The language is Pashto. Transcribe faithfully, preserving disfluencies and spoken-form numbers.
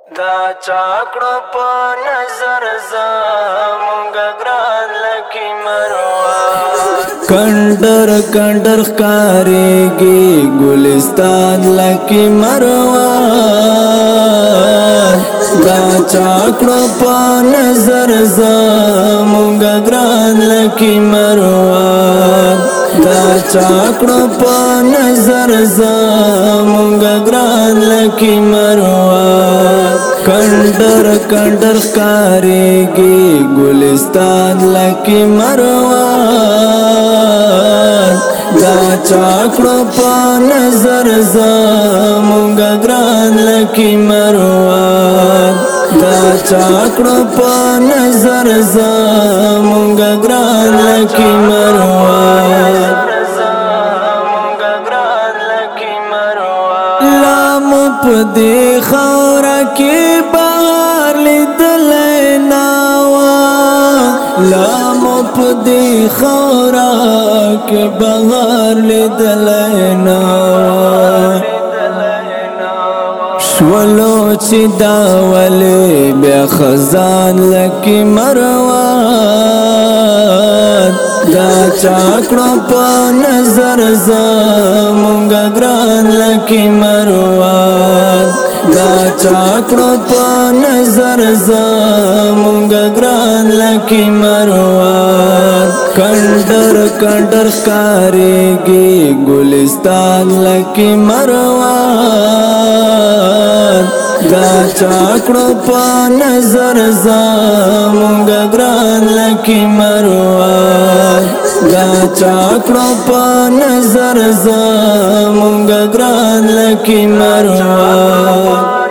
دا چاکړو په نظر زمونږ ګران لکي مروان کندر کندر ښکارېږي ګلستان لکي مروان دا چاکړو په نظر زمونږ ګران لکي مروان دا چاکړو په نظر زمونږ ګران لکي مروان کندر کندر ښکارېږي ګلستان لکي مروان دا چاکړو په نظر زمونږ ګران لکي مروان دا چاکړو په نظر زمونږ ګران لکي مروان لامو په دې خاوره کې بهار لیدلی نه وه لامو په دې خاوره کې بهار لیدلی نه وه شولو چې دا ولې بیا خزان لکي مروان دا چاکړو په نظر زمونږ ګران لکي مروان دا چاکړو په نظر زمونږ ګران لکي مروان کندر کندر ښکارېږي ګلستان لکي مروان دا چاکړو په نظر زمونږ ګران لکي مروان دا چاکړو په نظر زمونږ ګران لکي مروان